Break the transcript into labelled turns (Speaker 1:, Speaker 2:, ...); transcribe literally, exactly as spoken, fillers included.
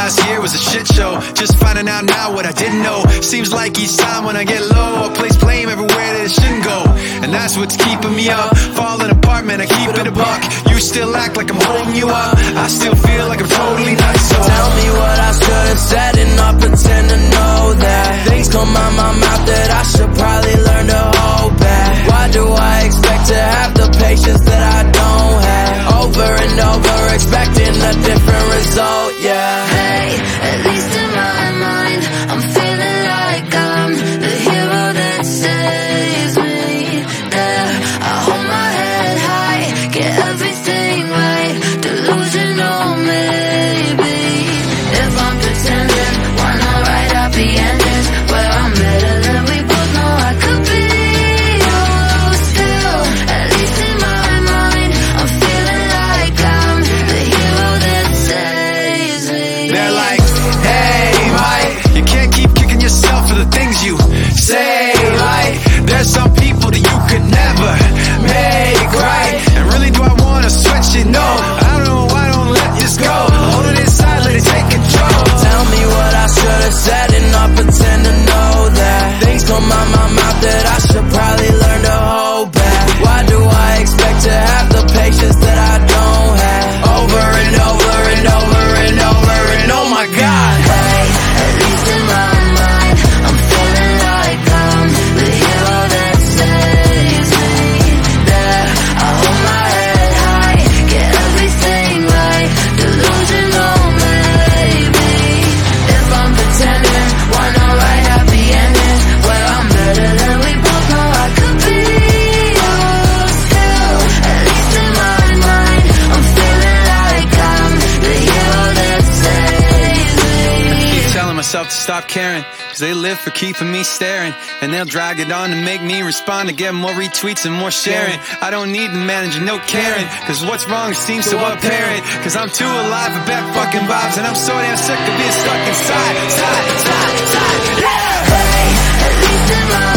Speaker 1: last year was a shit show. Just finding out now what I didn't know. Seems like each time when I get low, I place blame everywhere that it shouldn't go. And that's what's keeping me up. Falling apart, man, I keep it a buck. You still act like I'm holding you up. I still feel like I'm totally nuts. So
Speaker 2: tell me what I should have said and not pretend to know that things come out my mouth that I should probably learn to hold back. Why do I expect to have the patience that I don't have? Over and over expecting a different result, yeah.
Speaker 3: Hey, at least in my mind I'm feeling like I'm the hero that saves me. Yeah, I hold my head high, get everything right. Delusional maybe. If I'm pretending, why not write happy endings where I'm better than we both know I could be? Oh, still, at least in my mind I'm feeling like I'm the hero that saves me.
Speaker 1: they're like, hey, Mike, you can't keep kicking yourself for the things you say. Like, there's some people that you could never make right. And really, do I wanna switch it? No, I don't know why I don't let this go. Hold it inside, let it take control.
Speaker 2: Tell me what I should have said and not pretend to know that things come out my mouth that I should probably learn to hold back. Why do I expect to have the patience that I don't have? Over and over and over and over and oh my God.
Speaker 3: Hey, at least in my mind I'm feeling like I'm the hero that saves me. Yeah, I hold my head high, get everything right. Delusional maybe. If I'm pretending, why not write happy endings where I'm better than we both know I could be? Oh, still, at least in my mind I'm feeling like I'm the hero that saves me.
Speaker 1: Keep telling myself to stop caring, cause they live for keeping me staring. And they'll drag it on to make me respond to get more retweets and more sharing. I don't need to manage no caring, cause what's wrong seems so apparent. Cause I'm too alive for bad fucking vibes, and I'm so damn sick of being stuck inside, side, side, side, yeah.
Speaker 3: Hey, at least in my